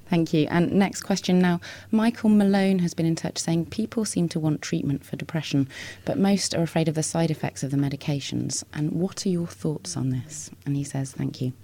Thank you. And next question now. Michael Malone has been in touch saying people seem to want treatment for depression, but most are afraid of the side effects of the medications. And what are your thoughts on this? And he says, thank you.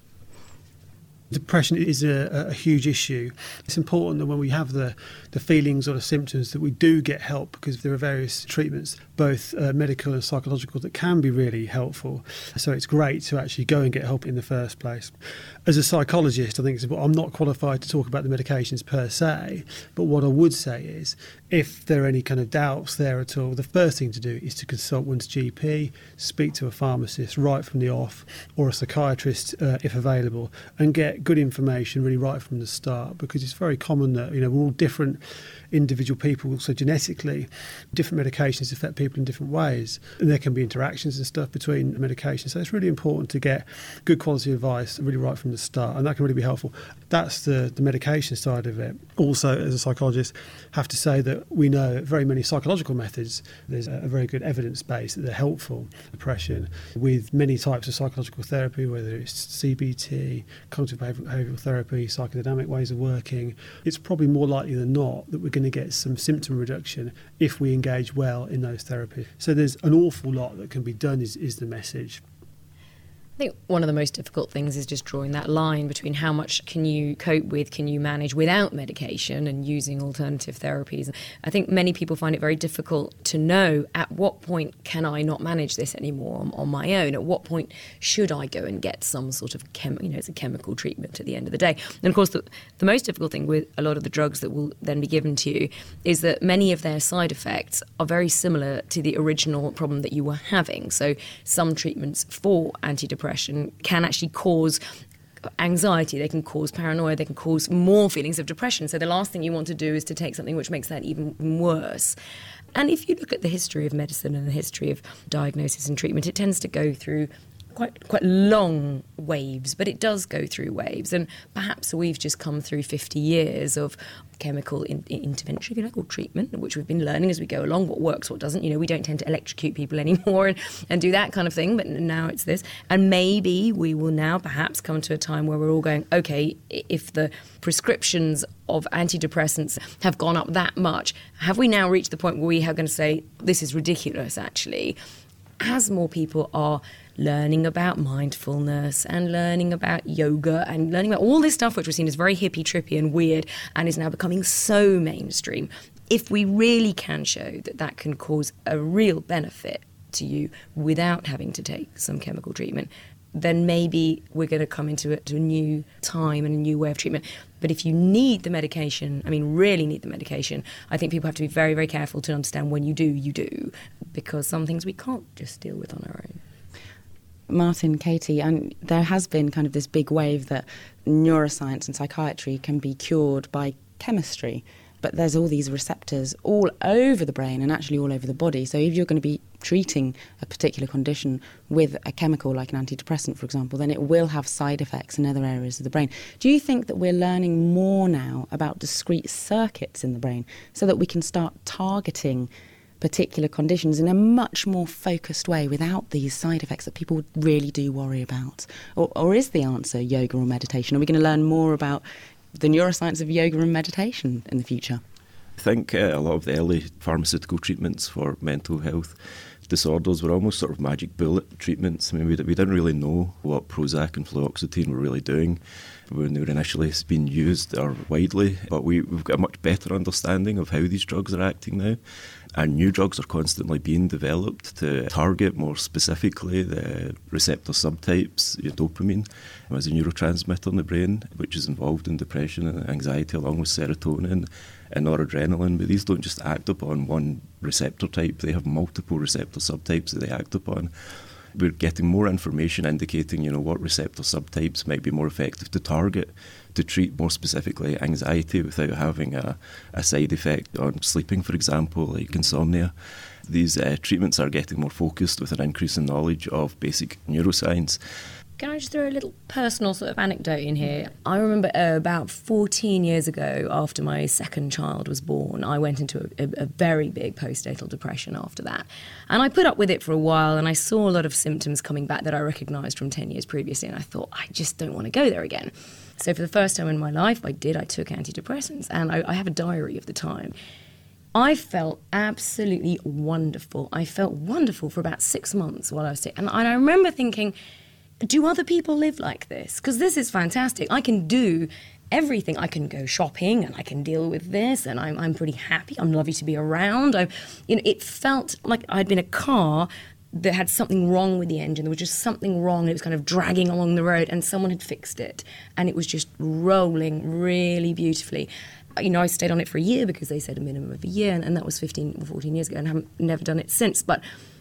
Depression is a huge issue. It's important that when we have the feelings or the symptoms that we do get help, because there are various treatments, both medical and psychological, that can be really helpful. So it's great to actually go and get help in the first place. As a psychologist, I think I'm not qualified to talk about the medications per se, but what I would say is if there are any kind of doubts there at all, the first thing to do is to consult one's GP, speak to a pharmacist right from the off, or a psychiatrist if available, and get good information really right from the start, because it's very common that we're all different individual people, so genetically different medications affect people in different ways, and there can be interactions and stuff between medications, so it's really important to get good quality advice really right from the start, and that can really be helpful. That's the medication side of it. Also, as a psychologist, have to say that we know very many psychological methods, there's a very good evidence base that they're helpful for depression, with many types of psychological therapy, whether it's CBT, cognitive behavioural therapy, psychodynamic ways of working. It's probably more likely than not that we're going to get some symptom reduction if we engage well in those therapies. So there's an awful lot that can be done is the message. I think one of the most difficult things is just drawing that line between how much can you cope with, can you manage without medication and using alternative therapies. I think many people find it very difficult to know at what point can I not manage this anymore on my own, at what point should I go and get some sort of it's a chemical treatment at the end of the day. And of course the most difficult thing with a lot of the drugs that will then be given to you is that many of their side effects are very similar to the original problem that you were having. So some treatments for antidepressants can actually cause anxiety, they can cause paranoia, they can cause more feelings of depression. So the last thing you want to do is to take something which makes that even worse. And if you look at the history of medicine and the history of diagnosis and treatment, it tends to go through quite long waves, but it does go through waves. And perhaps we've just come through 50 years of chemical intervention, if you like, or treatment, which we've been learning as we go along, what works, what doesn't. We don't tend to electrocute people anymore and do that kind of thing, but now it's this. And maybe we will now perhaps come to a time where we're all going, okay, if the prescriptions of antidepressants have gone up that much, have we now reached the point where we are going to say, this is ridiculous, actually? As more people are learning about mindfulness and learning about yoga and learning about all this stuff which was seen as very hippie, trippy and weird and is now becoming so mainstream, if we really can show that can cause a real benefit to you without having to take some chemical treatment, then maybe we're going to come into a new time and a new way of treatment. But if you need the medication, really need the medication, I think people have to be very, very careful to understand when you do, because some things we can't just deal with on our own. Martin, Katie, and there has been kind of this big wave that neuroscience and psychiatry can be cured by chemistry, but there's all these receptors all over the brain and actually all over the body. So if you're going to be treating a particular condition with a chemical like an antidepressant, for example, then it will have side effects in other areas of the brain. Do you think that we're learning more now about discrete circuits in the brain so that we can start targeting particular conditions in a much more focused way without these side effects that people really do worry about? Or is the answer yoga or meditation? Are we going to learn more about the neuroscience of yoga and meditation in the future? I think a lot of the early pharmaceutical treatments for mental health disorders were almost sort of magic bullet treatments. We didn't really know what Prozac and fluoxetine were really doing when they were initially being used or widely, but we've got a much better understanding of how these drugs are acting now. And new drugs are constantly being developed to target more specifically the receptor subtypes, dopamine as a neurotransmitter in the brain, which is involved in depression and anxiety along with serotonin and noradrenaline. But these don't just act upon one receptor type, they have multiple receptor subtypes that they act upon. We're getting more information indicating, what receptor subtypes might be more effective to target to treat more specifically anxiety without having a side effect on sleeping, for example, like insomnia. These treatments are getting more focused with an increase in knowledge of basic neuroscience. Can I just throw a little personal sort of anecdote in here? I remember about 14 years ago, after my second child was born, I went into a very big postnatal depression after that. And I put up with it for a while, and I saw a lot of symptoms coming back that I recognised from 10 years previously, and I thought, I just don't want to go there again. So for the first time in my life, I took antidepressants, and I have a diary of the time. I felt absolutely wonderful. I felt wonderful for about 6 months while I was sick. And I remember thinking, do other people live like this? Because this is fantastic. I can do everything. I can go shopping and I can deal with this, and I'm pretty happy. I'm lovely to be around. It felt like I'd been a car that had something wrong with the engine. There was just something wrong, and it was kind of dragging along the road, and someone had fixed it. And it was just rolling really beautifully. I stayed on it for a year because they said a minimum of a year, and that was 15 or 14 years ago, and haven't never done it since. But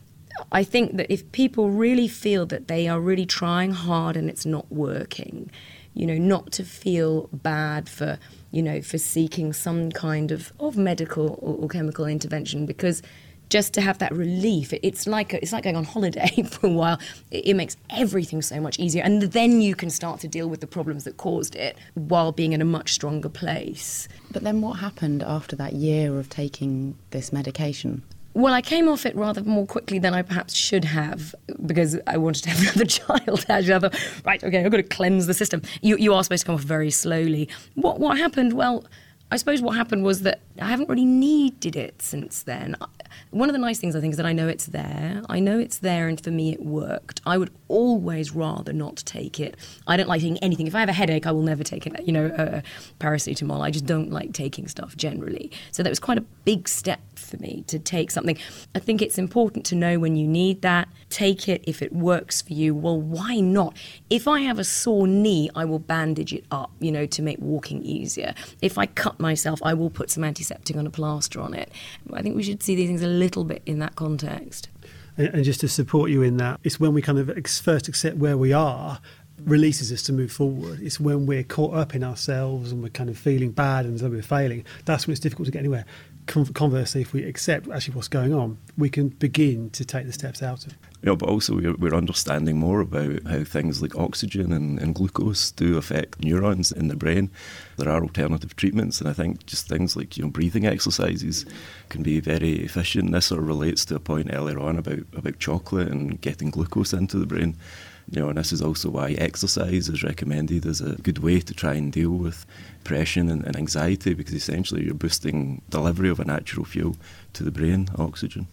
I think that if people really feel that they are really trying hard and it's not working, not to feel bad for seeking some kind of medical or chemical intervention, because just to have that relief, it's like going on holiday for a while. It makes everything so much easier, and then you can start to deal with the problems that caused it while being in a much stronger place. But then what happened after that year of taking this medication? Well, I came off it rather more quickly than I perhaps should have, because I wanted to have another child. Actually, I thought, right, okay, I've got to cleanse the system. You are supposed to come off very slowly. What happened? Well, I suppose what happened was that I haven't really needed it since then. One of the nice things, I think, is that I know it's there. I know it's there, and for me it worked. I would always rather not take it. I don't like taking anything. If I have a headache, I will never take paracetamol. I just don't like taking stuff generally. So that was quite a big step for me to take something. I think it's important to know when you need that. Take it if it works for you. Well, why not? If I have a sore knee, I will bandage it up, to make walking easier. If I cut myself, I will put some antiseptic on a plaster on it. I think we should see these things a little bit in that context. And just to support you in that, it's when we kind of first accept where we are, releases us to move forward. It's when we're caught up in ourselves and we're kind of feeling bad and as though we're failing, that's when it's difficult to get anywhere. Conversely, if we accept actually what's going on, we can begin to take the steps out of it. But also we're understanding more about how things like oxygen and glucose do affect neurons in the brain. There are alternative treatments, and I think just things like breathing exercises can be very efficient. This sort of relates to a point earlier on about chocolate and getting glucose into the brain. And this is also why exercise is recommended as a good way to try and deal with depression and anxiety, because essentially you're boosting delivery of a natural fuel to the brain, oxygen.